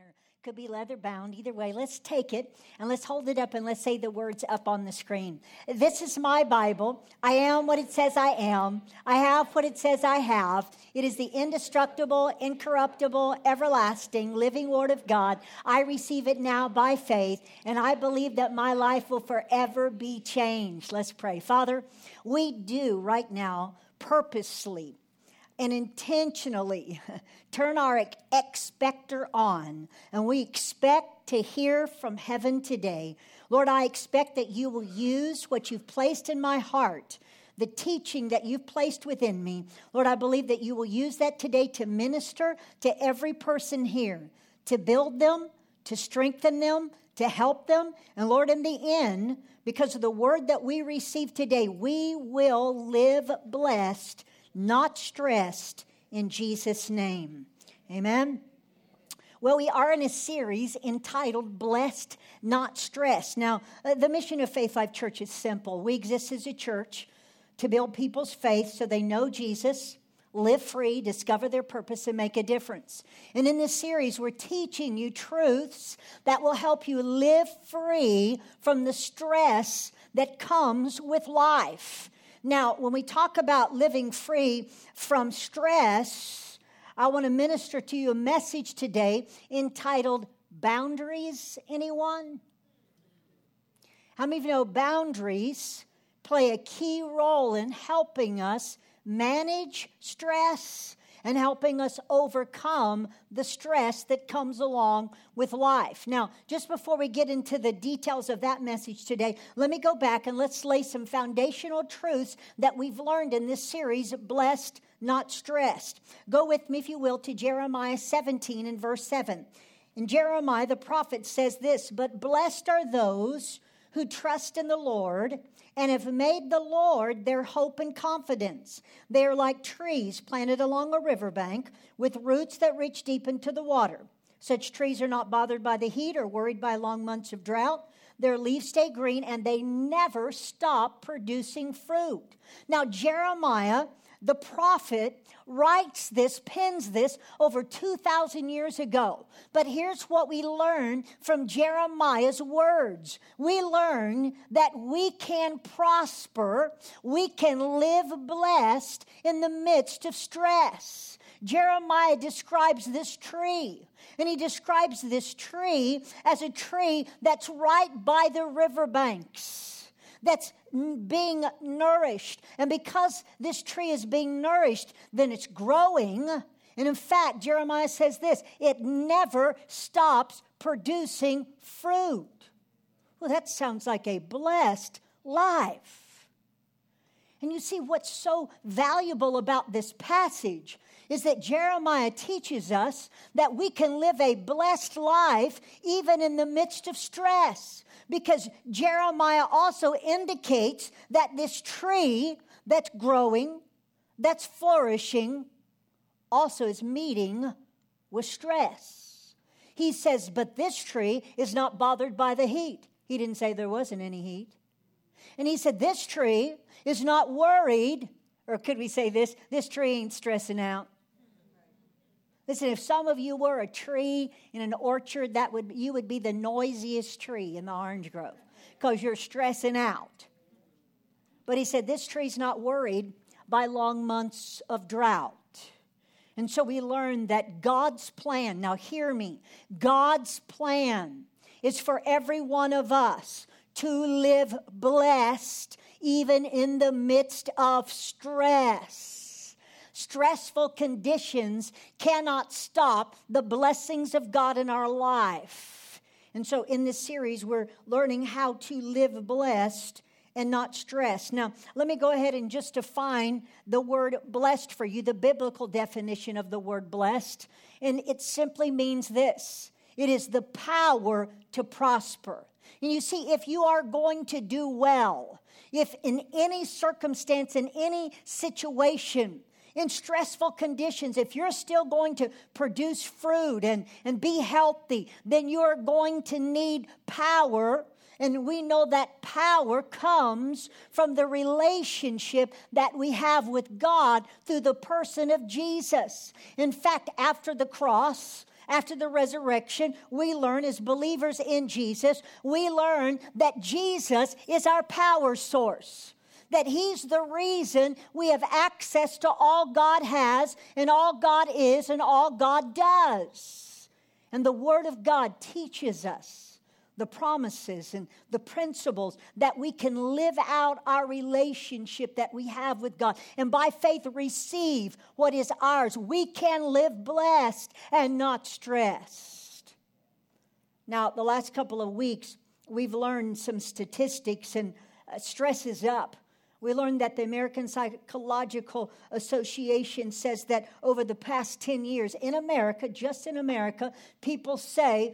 or could be leather bound. Either way, let's take it and let's hold it up and let's say the words up on the screen. This is my Bible. I am what it says I am. I have what it says I have. It is the indestructible, incorruptible, everlasting, living Word of God. I receive it now by faith, and I believe that my life will forever be changed. Let's pray. Father, we do right now purposely and intentionally turn our expector on. And we expect to hear from heaven today. Lord, I expect that you will use what you've placed in my heart, the teaching that you've placed within me. Lord, I believe that you will use that today to minister to every person here, to build them, to strengthen them, to help them. And Lord, in the end, because of the word that we receive today, we will live blessed, not stressed, in Jesus' name. Amen. Well, we are in a series entitled Blessed, Not Stressed. Now, the mission of Faith Life Church is simple. We exist as a church to build people's faith so they know Jesus, live free, discover their purpose, and make a difference. And in this series, we're teaching you truths that will help you live free from the stress that comes with life. Now, when we talk about living free from stress, I want to minister to you a message today entitled Boundaries. Anyone? How many of you know boundaries play a key role in helping us manage stress and helping us overcome the stress that comes along with life. Now, just before we get into the details of that message today, let me go back and let's lay some foundational truths that we've learned in this series, Blessed, Not Stressed. Go with me, if you will, to Jeremiah 17 and verse 7. In Jeremiah, the prophet says this, "But blessed are those who trust in the Lord and have made the Lord their hope and confidence. They are like trees planted along a riverbank with roots that reach deep into the water. Such trees are not bothered by the heat or worried by long months of drought. Their leaves stay green and they never stop producing fruit." Now, Jeremiah, the prophet, writes this, pens this over 2,000 years ago. But here's what we learn from Jeremiah's words. We learn that we can prosper, we can live blessed in the midst of stress. Jeremiah describes this tree, and he describes this tree as a tree that's right by the riverbanks, that's being nourished. And because this tree is being nourished, then it's growing. And in fact, Jeremiah says this, it never stops producing fruit. Well, that sounds like a blessed life. And you see, what's so valuable about this passage is that Jeremiah teaches us that we can live a blessed life even in the midst of stress. Because Jeremiah also indicates that this tree that's growing, that's flourishing, also is meeting with stress. He says, but this tree is not bothered by the heat. He didn't say there wasn't any heat. And he said, this tree is not worried, or could we say this tree ain't stressing out. Listen, if some of you were a tree in an orchard, you would be the noisiest tree in the orange grove because you're stressing out. But he said this tree's not worried by long months of drought. And so we learned that God's plan, now hear me, God's plan is for every one of us to live blessed even in the midst of stress. Stressful conditions cannot stop the blessings of God in our life. And so in this series, we're learning how to live blessed and not stressed. Now, let me go ahead and just define the word blessed for you, the biblical definition of the word blessed. And it simply means this. It is the power to prosper. And you see, if you are going to do well, if in any circumstance, in any situation, in stressful conditions, if you're still going to produce fruit and be healthy, then you're going to need power. And we know that power comes from the relationship that we have with God through the person of Jesus. In fact, after the cross, after the resurrection, we learn as believers in Jesus, we learn that Jesus is our power source. That he's the reason we have access to all God has and all God is and all God does. And the Word of God teaches us the promises and the principles that we can live out our relationship that we have with God. And by faith receive what is ours. We can live blessed and not stressed. Now, the last couple of weeks, we've learned some statistics, and stress is up. We learned that the American Psychological Association says that over the past 10 years in America, just in America, people say,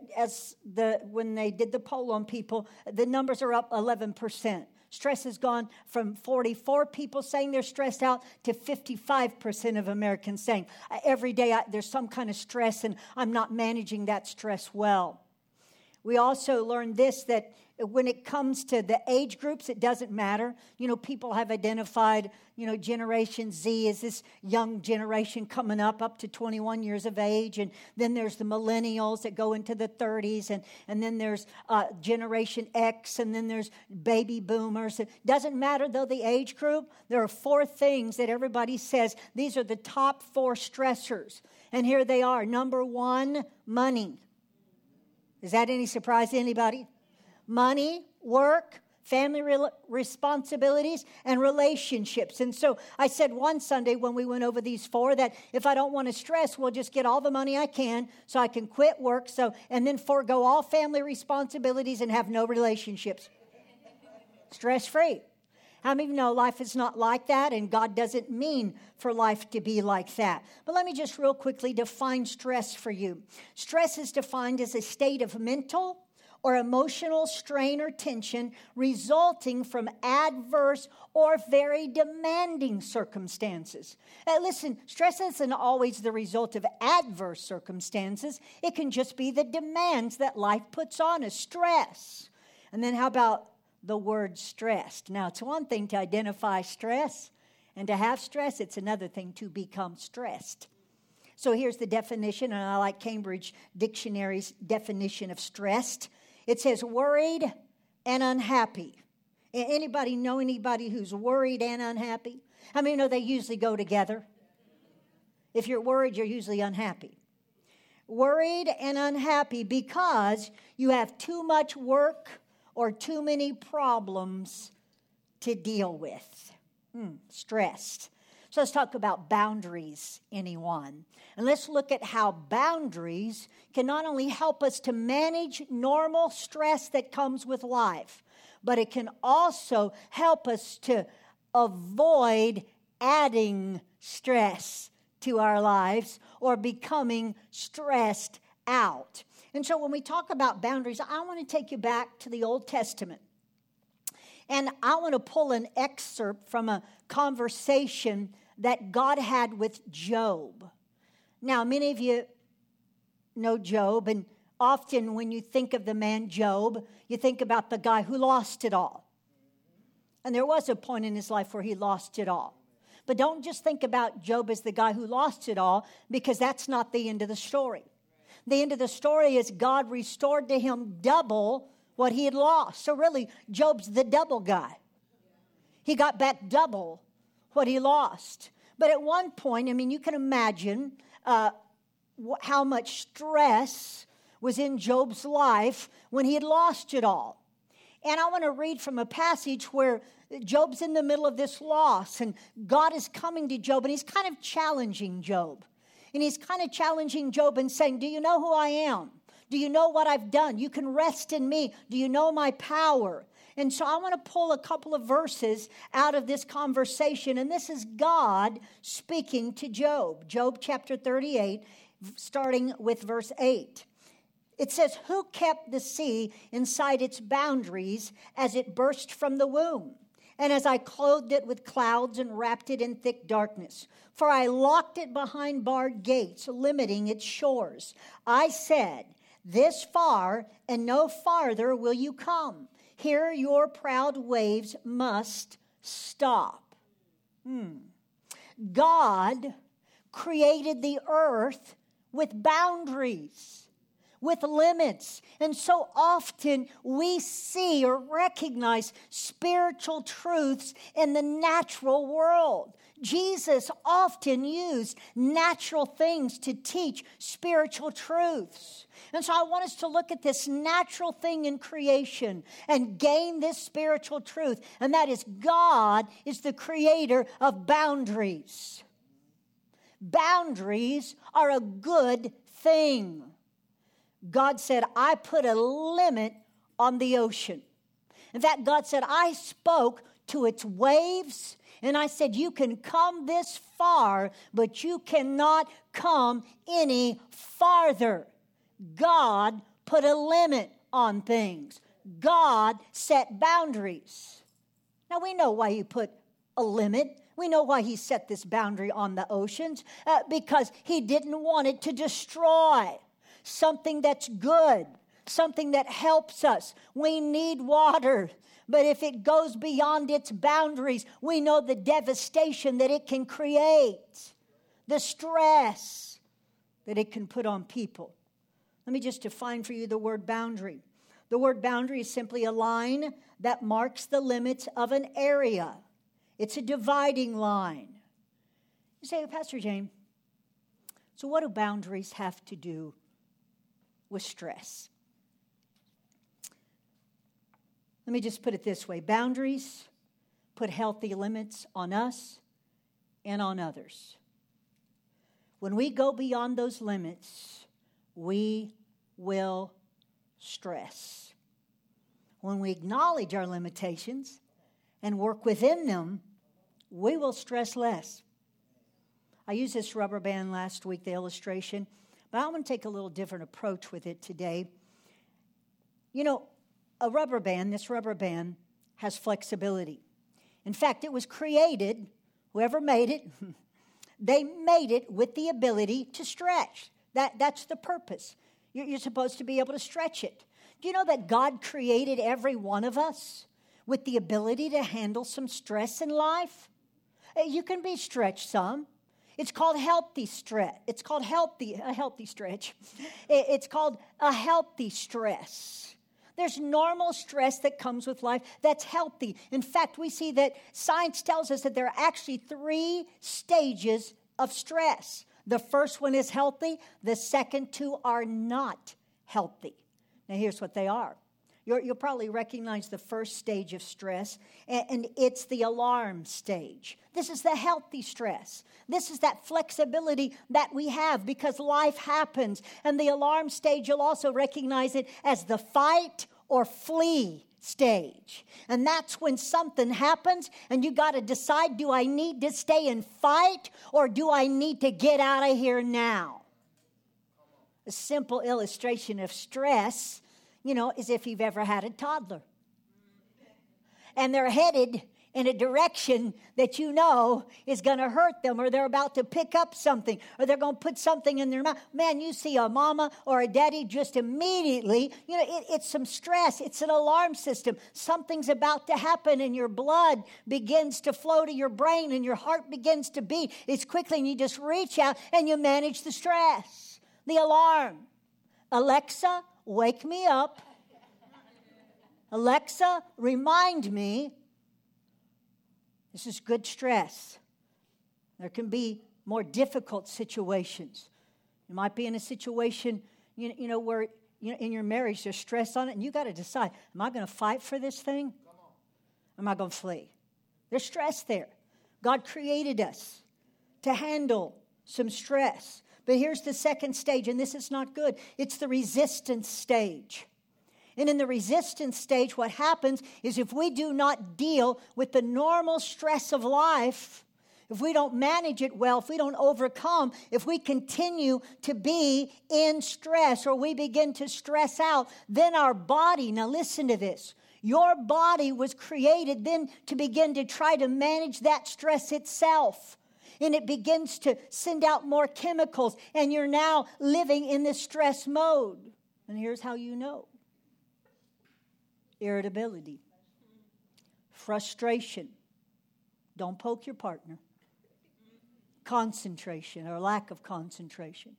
when they did the poll on people, the numbers are up 11%. Stress has gone from 44 people saying they're stressed out to 55% of Americans saying, every day there's some kind of stress and I'm not managing that stress well. We also learned this, that when it comes to the age groups, it doesn't matter. People have identified, Generation Z is this young generation coming up to 21 years of age. And then there's the millennials that go into the 30s. And then there's Generation X. And then there's baby boomers. It doesn't matter, though, the age group. There are 4 things that everybody says. These are the top 4 stressors. And here they are. Number 1, money. Is that any surprise to anybody? Money, work, family responsibilities, and relationships. And so I said one Sunday when we went over these 4 that if I don't want to stress, we'll just get all the money I can so I can quit work and then forego all family responsibilities and have no relationships. Stress-free. How many of you know life is not like that, and God doesn't mean for life to be like that? But let me just real quickly define stress for you. Stress is defined as a state of mental or emotional strain or tension resulting from adverse or very demanding circumstances. Listen, stress isn't always the result of adverse circumstances. It can just be the demands that life puts on us, stress. And then how about the word stressed? Now, it's one thing to identify stress, and to have stress, it's another thing to become stressed. So here's the definition, and I like Cambridge Dictionary's definition of stressed. It says worried and unhappy. Anybody know anybody who's worried and unhappy? How many know they usually go together? If you're worried, you're usually unhappy. Worried and unhappy because you have too much work or too many problems to deal with. Stressed. So let's talk about boundaries, anyone. And let's look at how boundaries can not only help us to manage normal stress that comes with life, but it can also help us to avoid adding stress to our lives or becoming stressed out. And so when we talk about boundaries, I want to take you back to the Old Testament. And I want to pull an excerpt from a conversation that God had with Job. Now, many of you know Job, and often when you think of the man Job, you think about the guy who lost it all. And there was a point in his life where he lost it all. But don't just think about Job as the guy who lost it all, because that's not the end of the story. The end of the story is God restored to him double what he had lost. So really, Job's the double guy. He got back double what he lost. But at one point, you can imagine how much stress was in Job's life when he had lost it all. And I want to read from a passage where Job's in the middle of this loss, and God is coming to Job, and he's kind of challenging Job. And he's kind of challenging Job and saying, do you know who I am? Do you know what I've done? You can rest in me. Do you know my power? And so I want to pull a couple of verses out of this conversation. And this is God speaking to Job. Job chapter 38, starting with verse 8. It says, who kept the sea inside its boundaries as it burst from the womb? And as I clothed it with clouds and wrapped it in thick darkness. For I locked it behind barred gates, limiting its shores. I said, this far and no farther will you come. Here your proud waves must stop. God created the earth with boundaries, with limits. And so often we see or recognize spiritual truths in the natural world. Jesus often used natural things to teach spiritual truths. And so I want us to look at this natural thing in creation and gain this spiritual truth. And that is, God is the creator of boundaries. Boundaries are a good thing. God said, I put a limit on the ocean. In fact, God said, I spoke to its waves, and I said, you can come this far, but you cannot come any farther. God put a limit on things. God set boundaries. Now, we know why he put a limit. We know why he set this boundary on the oceans, because he didn't want it to destroy something that's good, something that helps us. We need water, but if it goes beyond its boundaries, we know the devastation that it can create, the stress that it can put on people. Let me just define for you the word boundary. The word boundary is simply a line that marks the limits of an area. It's a dividing line. You say, Pastor James, so what do boundaries have to do with stress? Let me just put it this way. Boundaries put healthy limits on us and on others. When we go beyond those limits, we will stress. When we acknowledge our limitations and work within them, we will stress less. I used this rubber band last week, the illustration, but I'm going to take a little different approach with it today. You know, this rubber band has flexibility. In fact, it was created, whoever made it, they made it with the ability to stretch. That's the purpose. You're supposed to be able to stretch it. Do you know that God created every one of us with the ability to handle some stress in life? You can be stretched some. It's called healthy stretch. It's called a healthy stretch. It's called a healthy stress. There's normal stress that comes with life that's healthy. In fact, we see that science tells us that there are actually 3 stages of stress. The first one is healthy. The second 2 are not healthy. Now, here's what they are. You'll probably recognize the first stage of stress, and it's the alarm stage. This is the healthy stress. This is that flexibility that we have because life happens. And the alarm stage, you'll also recognize it as the fight or flee stage. And that's when something happens and you got to decide, do I need to stay and fight or do I need to get out of here now? A simple illustration of stress, is if you've ever had a toddler. And they're headed in a direction that is going to hurt them, or they're about to pick up something, or they're going to put something in their mouth. Man, you see a mama or a daddy just immediately, it's some stress. It's an alarm system. Something's about to happen, and your blood begins to flow to your brain, and your heart begins to beat. It's quickly, and you just reach out, and you manage the stress. The alarm. Alexa, wake me up. Alexa, remind me. This is good stress. There can be more difficult situations. You might be in a situation, where in your marriage there's stress on it, and you got to decide: am I going to fight for this thing? Or am I going to flee? There's stress there. God created us to handle some stress. But here's the second stage, and this is not good. It's the resistance stage. And in the resistance stage, what happens is if we do not deal with the normal stress of life, if we don't manage it well, if we don't overcome, if we continue to be in stress or we begin to stress out, then our body, now listen to this, your body was created then to begin to try to manage that stress itself. And it begins to send out more chemicals, and you're now living in this stress mode. And here's how you know. Irritability, frustration, don't poke your partner, concentration or lack of concentration.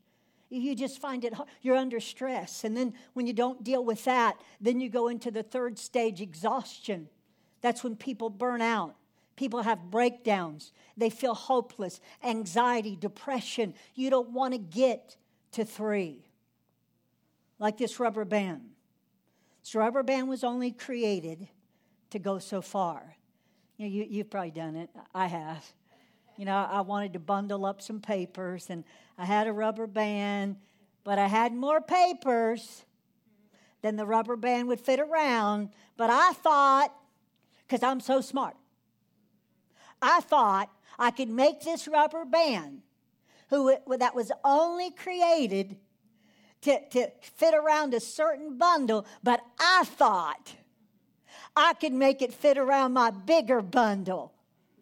You just find it hard. You're under stress. And then when you don't deal with that, then you go into the third stage, exhaustion. That's when people burn out. People have breakdowns. They feel hopeless, anxiety, depression. You don't want to get to 3. Like this rubber band. This rubber band was only created to go so far. You've probably done it. I have. I wanted to bundle up some papers, and I had a rubber band, but I had more papers than the rubber band would fit around. But I thought, because I'm so smart, I thought I could make this rubber band that was only created to fit around a certain bundle, but I thought I could make it fit around my bigger bundle.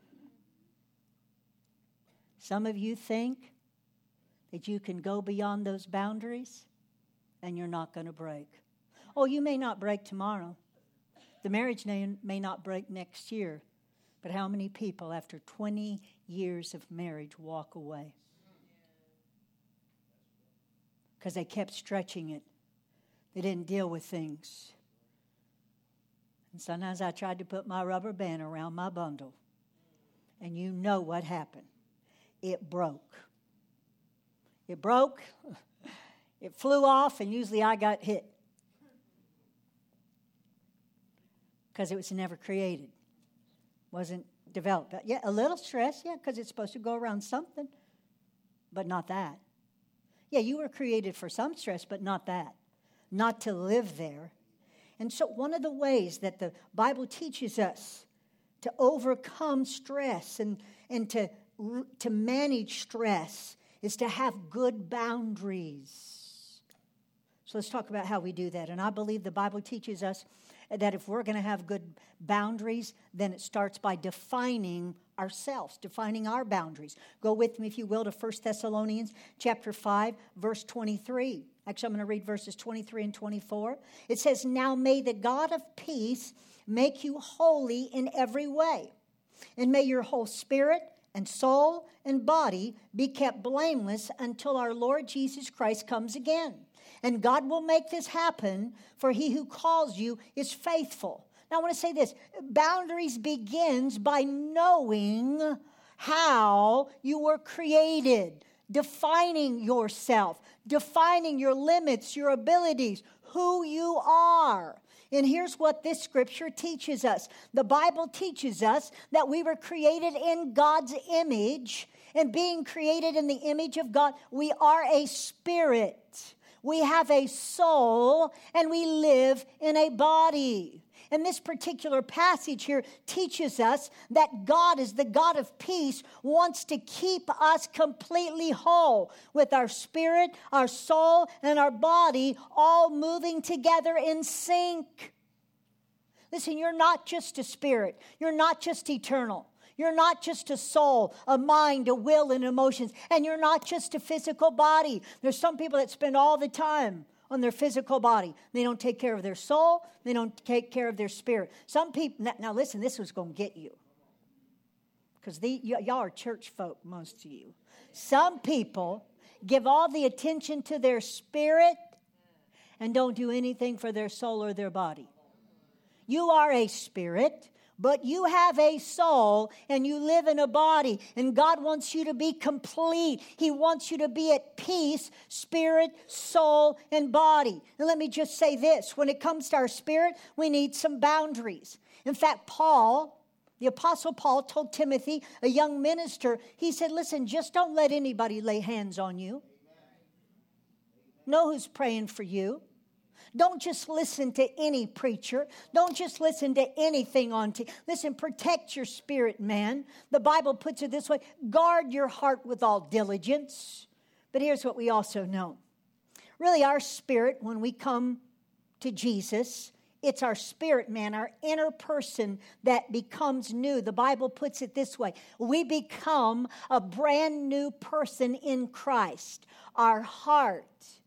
Some of you think that you can go beyond those boundaries and you're not going to break. Oh, you may not break tomorrow. The marriage may not break next year. But how many people after 20 years of marriage walk away? Because they kept stretching it. They didn't deal with things. And sometimes I tried to put my rubber band around my bundle. And you know what happened. It broke. It broke. It flew off, and usually I got hit. Because it was never created. Wasn't developed. Yeah, a little stress, because it's supposed to go around something. But not that. Yeah, you were created for some stress, but not that. Not to live there. And so one of the ways that the Bible teaches us to overcome stress and to manage stress is to have good boundaries. So let's talk about how we do that. And I believe the Bible teaches us that if we're going to have good boundaries, then it starts by defining ourselves, defining our boundaries. Go with me, if you will, to 1 Thessalonians chapter 5, verse 23. Actually, I'm going to read verses 23 and 24. It says, "Now may the God of peace make you holy in every way, and may your whole spirit and soul and body be kept blameless until our Lord Jesus Christ comes again. And God will make this happen, for he who calls you is faithful." Now I want to say this. Boundaries begins by knowing how you were created, defining yourself, defining your limits, your abilities, who you are. And here's what this scripture teaches us. The Bible teaches us that we were created in God's image, and being created in the image of God, we are a spirit. We have a soul, and we live in a body. And this particular passage here teaches us that God is the God of peace, wants to keep us completely whole with our spirit, our soul, and our body all moving together in sync. Listen, you're not just a spirit. You're not just eternal. You're not just a soul, a mind, a will, and emotions. And you're not just a physical body. There's some people that spend all the time on their physical body. They don't take care of their soul. They don't take care of their spirit. Some people, now listen, this was going to get you. Because y'all are church folk, most of you. Some people give all the attention to their spirit and don't do anything for their soul or their body. You are a spirit, but you have a soul and you live in a body, and God wants you to be complete. He wants you to be at peace, spirit, soul, and body. And let me just say this. When it comes to our spirit, we need some boundaries. In fact, Paul, the Apostle Paul, told Timothy, a young minister, he said, listen, just don't let anybody lay hands on you. Know who's praying for you. Don't just listen to any preacher. Don't just listen to anything on TV. Listen, protect your spirit, man. The Bible puts it this way: guard your heart with all diligence. But here's what we also know. Really, our spirit, when we come to Jesus, it's our spirit, man, our inner person that becomes new. The Bible puts it this way: we become a brand new person in Christ. Our heart.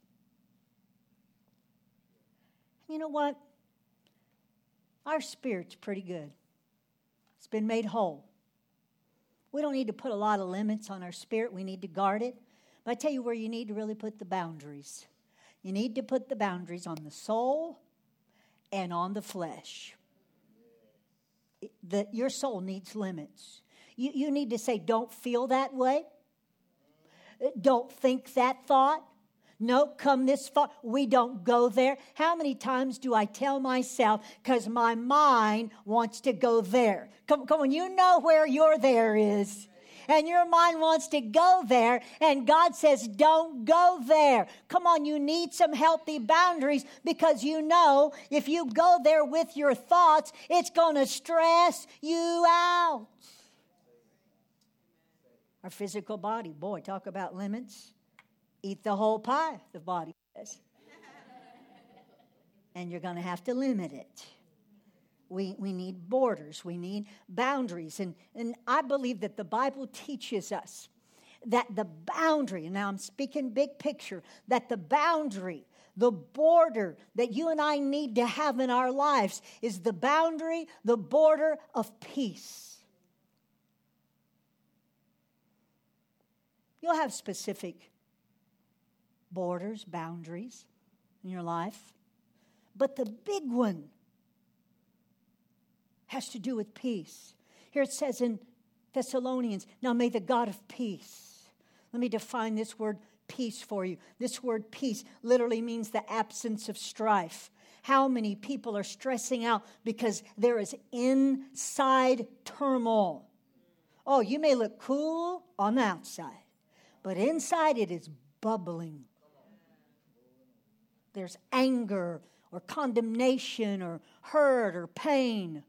You know what? Our spirit's pretty good. It's been made whole. We don't need to put a lot of limits on our spirit. We need to guard it. But I tell you where you need to really put the boundaries. You need to put the boundaries on the soul and on the flesh. Your soul needs limits. You need to say, don't feel that way. Don't think that thought. No, come this far. We don't go there. How many times do I tell myself, because my mind wants to go there? Come on, you know where your there is. And your mind wants to go there, and God says, don't go there. Come on, you need some healthy boundaries, because you know if you go there with your thoughts, it's going to stress you out. Our physical body, boy, talk about limits. Eat the whole pie, the body says. And you're going to have to limit it. We need borders. We need boundaries. And I believe that the Bible teaches us that the boundary, and now I'm speaking big picture, that the boundary, the border that you and I need to have in our lives is the boundary, the border of peace. You'll have specific borders, boundaries in your life. But the big one has to do with peace. Here it says in Thessalonians, now may the God of peace. Let me define this word peace for you. This word peace literally means the absence of strife. How many people are stressing out because there is inside turmoil? Oh, you may look cool on the outside, but inside it is bubbling. There's anger or condemnation or hurt or pain.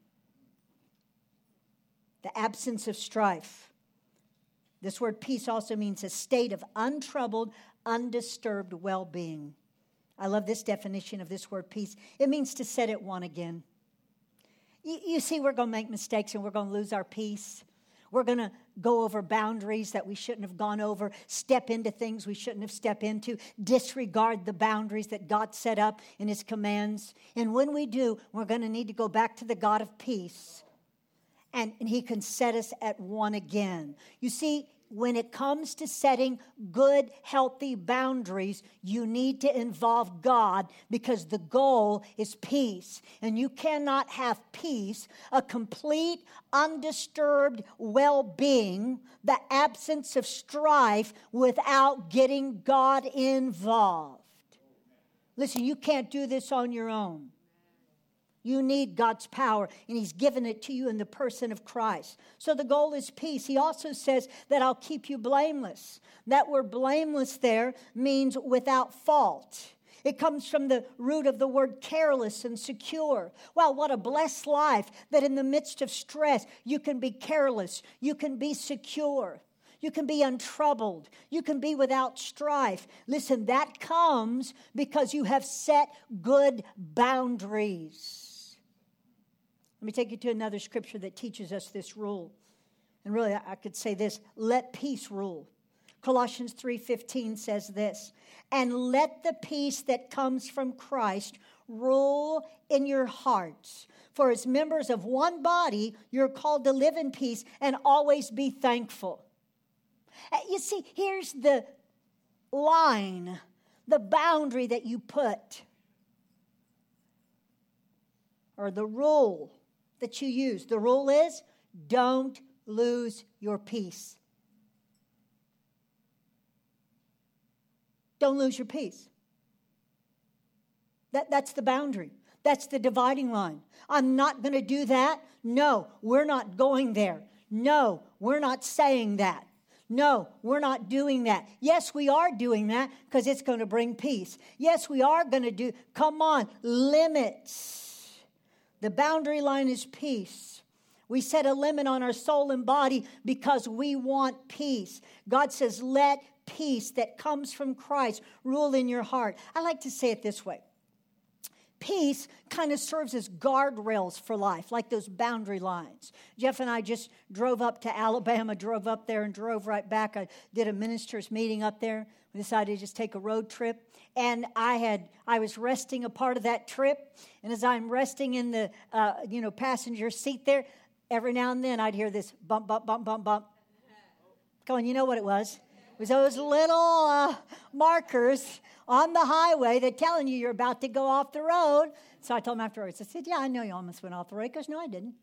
The absence of strife. This word peace also means a state of untroubled, undisturbed well-being. I love this definition of this word peace. It means to set at one again. You see, we're going to make mistakes and we're going to lose our peace. We're going to go over boundaries that we shouldn't have gone over, step into things we shouldn't have stepped into, disregard the boundaries that God set up in His commands. And when we do, we're going to need to go back to the God of peace. And He can set us at one again. You see, when it comes to setting good, healthy boundaries, you need to involve God because the goal is peace. And you cannot have peace, a complete, undisturbed well-being, the absence of strife, without getting God involved. Listen, you can't do this on your own. You need God's power, and He's given it to you in the person of Christ. So the goal is peace. He also says that I'll keep you blameless. That word blameless there means without fault. It comes from the root of the word careless and secure. Wow, what a blessed life that in the midst of stress, you can be careless, you can be secure. You can be untroubled. You can be without strife. Listen, that comes because you have set good boundaries. Let me take you to another scripture that teaches us this rule. And really, I could say this, let peace rule. Colossians 3:15 says this, and let the peace that comes from Christ rule in your hearts. For as members of one body, you're called to live in peace and always be thankful. You see, here's the line, the boundary that you put, or the rule that you use. The rule is, don't lose your peace. Don't lose your peace. That's the boundary. That's the dividing line. I'm not going to do that. No, we're not going there. No, we're not saying that. No, we're not doing that. Yes, we are doing that because it's going to bring peace. Yes, we are going to do, come on, limits. The boundary line is peace. We set a limit on our soul and body because we want peace. God says, let peace that comes from Christ rule in your heart. I like to say it this way. Peace kind of serves as guardrails for life, like those boundary lines. Jeff and I just drove up to Alabama, drove up there and drove right back. I did a ministers' meeting up there. We decided to just take a road trip. And I was resting a part of that trip. And as I'm resting in the passenger seat there, every now and then I'd hear this bump, bump, bump, bump, bump. Come on, you know what it was. was those little markers on the highway that telling you you're about to go off the road. So I told him afterwards, I said, yeah, I know you almost went off the road. He goes, no, I didn't.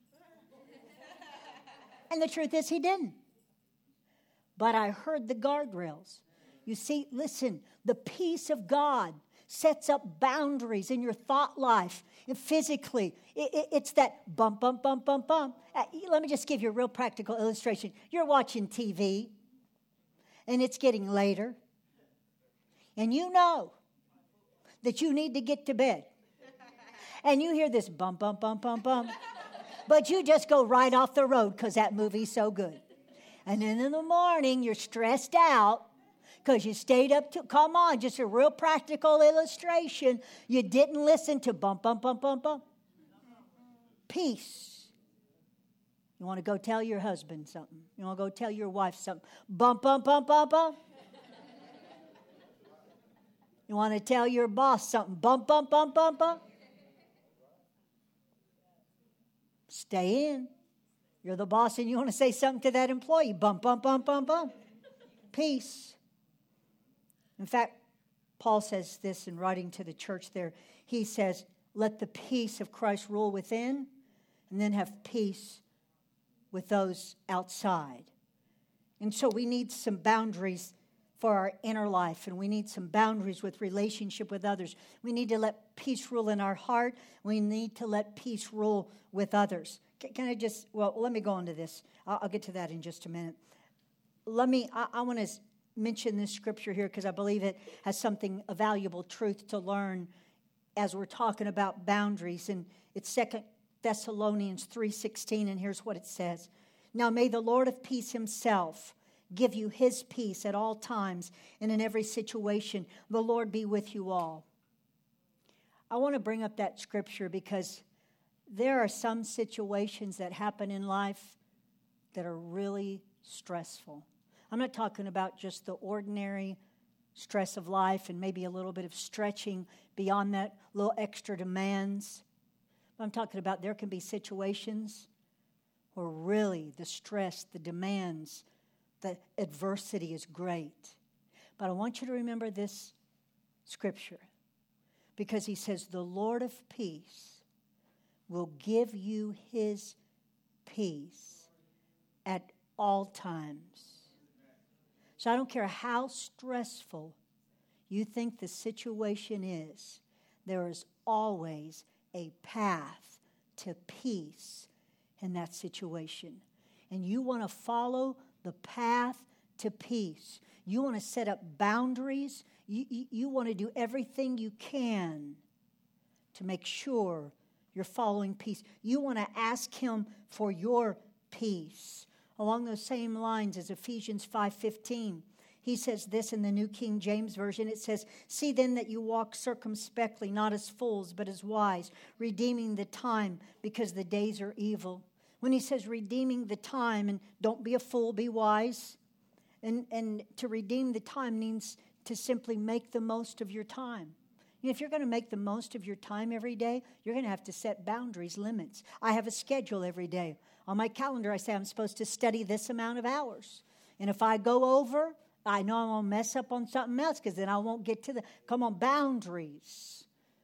And the truth is he didn't. But I heard the guardrails. You see, listen, the peace of God sets up boundaries in your thought life and physically. It's that bump, bump, bump, bump, bump. Let me just give you a real practical illustration. You're watching TV, and it's getting later, and you know that you need to get to bed. And you hear this bump, bump, bump, bump, bump. But you just go right off the road because that movie's so good. And then in the morning, you're stressed out because you stayed up to, come on, just a real practical illustration. You didn't listen to bump, bump, bump, bump, bump. Peace. You want to go tell your husband something. You want to go tell your wife something. Bump, bump, bump, bump, bump. You want to tell your boss something. Bump, bump, bump, bump, bump. Stay in. You're the boss and you want to say something to that employee. Bump, bump, bump, bump, bump. Peace. In fact, Paul says this in writing to the church there. He says, let the peace of Christ rule within, and then have peace with those outside. And so we need some boundaries for our inner life, and we need some boundaries with relationship with others. We need to let peace rule in our heart. We need to let peace rule with others. Can I just, let me go on to this. I'll get to that in just a minute. I want to mention this scripture here because I believe it has something, a valuable truth to learn as we're talking about boundaries. And it's 2 Thessalonians 3:16, and here's what it says. Now may the Lord of peace himself give you his peace at all times and in every situation. The Lord be with you all. I want to bring up that scripture because there are some situations that happen in life that are really stressful. I'm not talking about just the ordinary stress of life and maybe a little bit of stretching beyond that, little extra demands. I'm talking about there can be situations where really the stress, the demands, the adversity is great. But I want you to remember this scripture because he says, the Lord of peace will give you his peace at all times. So I don't care how stressful you think the situation is, there is always a path to peace in that situation. And you want to follow the path to peace. You want to set up boundaries. You want to do everything you can to make sure you're following peace. You want to ask him for your peace. Along those same lines as Ephesians 5:15, he says this in the New King James Version. It says, see then that you walk circumspectly, not as fools, but as wise, redeeming the time because the days are evil. When he says redeeming the time, and don't be a fool, be wise. And to redeem the time means to simply make the most of your time. If you're going to make the most of your time every day, you're going to have to set boundaries, limits. I have a schedule every day. On my calendar, I say I'm supposed to study this amount of hours. And if I go over, I know I'm going to mess up on something else because then I won't get to boundaries.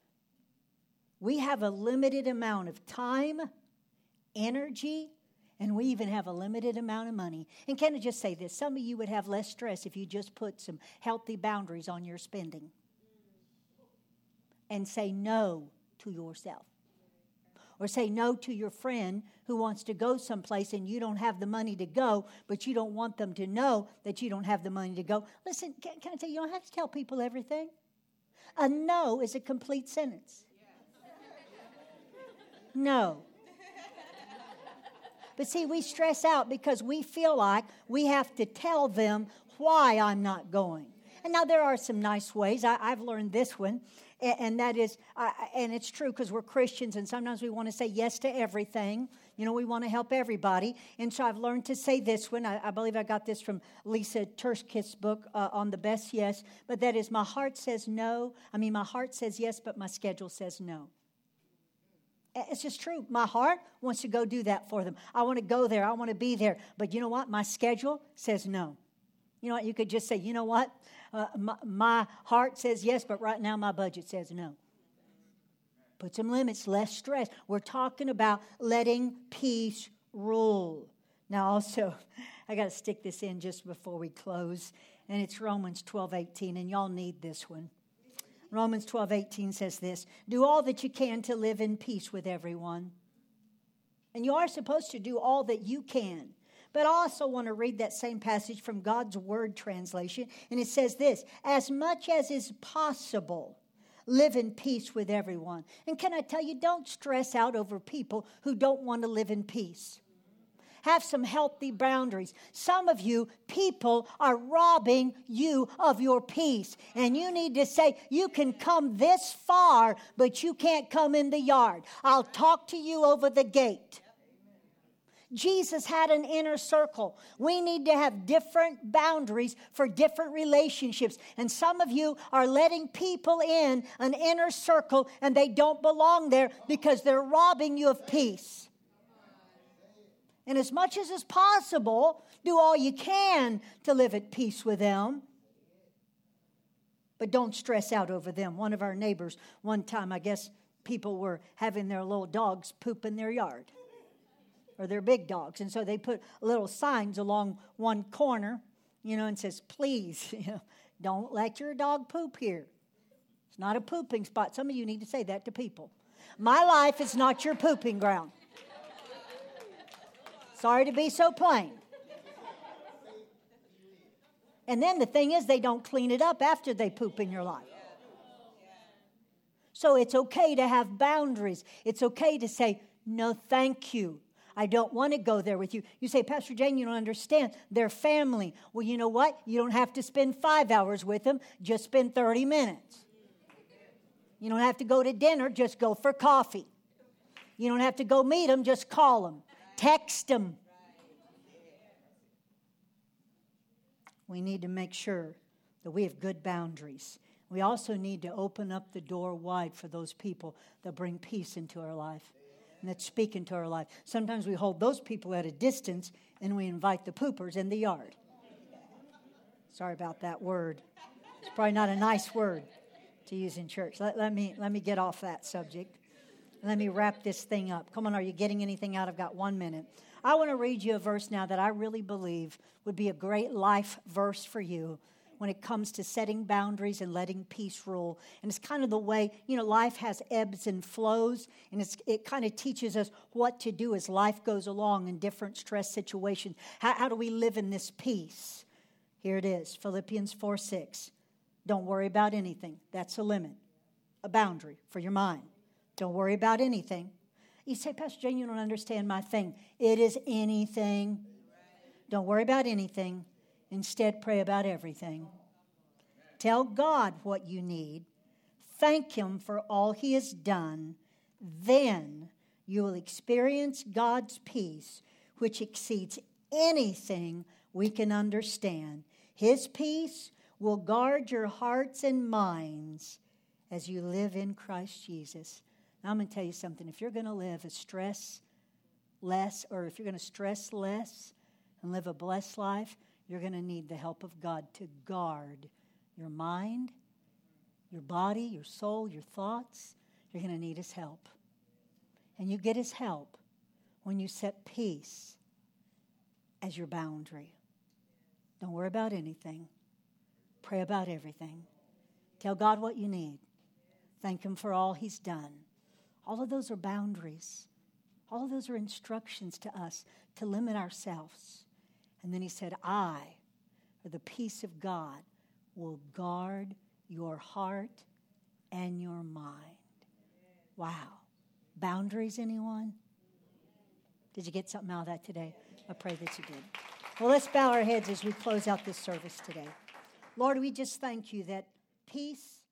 We have a limited amount of time, energy, and we even have a limited amount of money. And can I just say this? Some of you would have less stress if you just put some healthy boundaries on your spending. And say no to yourself. Or say no to your friend who wants to go someplace and you don't have the money to go, but you don't want them to know that you don't have the money to go. Listen, can I tell you, you don't have to tell people everything. A no is a complete sentence. No. But see, we stress out because we feel like we have to tell them why I'm not going. And now there are some nice ways. I've learned this one. And that is, and it's true because we're Christians and sometimes we want to say yes to everything. You know, we want to help everybody. And so I've learned to say this one. I believe I got this from Lisa Turskitz's book on the best yes. But that is, my heart says no. My heart says yes, but my schedule says no. It's just true. My heart wants to go do that for them. I want to go there. I want to be there. But you know what? My schedule says no. You know what? You could just say, you know what? My heart says yes, but right now my budget says no. Put some limits, less stress. We're talking about letting peace rule. Now also, I got to stick this in just before we close. And it's Romans 12:18, and y'all need this one. Romans 12:18 says this: do all that you can to live in peace with everyone. And you are supposed to do all that you can. But I also want to read that same passage from God's Word translation. And it says this: as much as is possible, live in peace with everyone. And can I tell you, don't stress out over people who don't want to live in peace. Have some healthy boundaries. Some of you, people are robbing you of your peace. And you need to say, you can come this far, but you can't come in the yard. I'll talk to you over the gate. Jesus had an inner circle. We need to have different boundaries for different relationships. And some of you are letting people in an inner circle and they don't belong there because they're robbing you of peace. And as much as is possible, do all you can to live at peace with them. But don't stress out over them. One of our neighbors, one time, I guess people were having their little dogs poop in their yard. Or their big dogs. And so they put little signs along one corner, and says, please, don't let your dog poop here. It's not a pooping spot. Some of you need to say that to people. My life is not your pooping ground. Sorry to be so plain. And then the thing is, they don't clean it up after they poop in your life. So it's okay to have boundaries. It's okay to say, no, thank you. I don't want to go there with you. You say, Pastor Jane, you don't understand. They're family. Well, you know what? You don't have to spend 5 hours with them. Just spend 30 minutes. You don't have to go to dinner. Just go for coffee. You don't have to go meet them. Just call them. Text them. We need to make sure that we have good boundaries. We also need to open up the door wide for those people that bring peace into our life and that speak into our life. Sometimes we hold those people at a distance and we invite the poopers in the yard. Sorry about that word. It's probably not a nice word to use in church. Let me get off that subject. Let me wrap this thing up. Come on, are you getting anything out? I've got 1 minute. I want to read you a verse now that I really believe would be a great life verse for you when it comes to setting boundaries and letting peace rule. And it's kind of the way, life has ebbs and flows, and it kind of teaches us what to do as life goes along in different stress situations. How do we live in this peace? Here it is, Philippians 4:6. Don't worry about anything. That's a limit, a boundary for your mind. Don't worry about anything. You say, Pastor Jane, you don't understand my thing. It is anything. Don't worry about anything. Instead, pray about everything. Tell God what you need. Thank Him for all He has done. Then you will experience God's peace, which exceeds anything we can understand. His peace will guard your hearts and minds as you live in Christ Jesus. Now, I'm going to tell you something. If you're going to live a stress less, or if you're going to stress less and live a blessed life, you're going to need the help of God to guard your mind, your body, your soul, your thoughts. You're going to need His help. And you get His help when you set peace as your boundary. Don't worry about anything. Pray about everything. Tell God what you need. Thank Him for all He's done. All of those are boundaries. All of those are instructions to us to limit ourselves. And then He said, I, or the peace of God, will guard your heart and your mind. Wow. Boundaries, anyone? Did you get something out of that today? I pray that you did. Well, let's bow our heads as we close out this service today. Lord, we just thank you that peace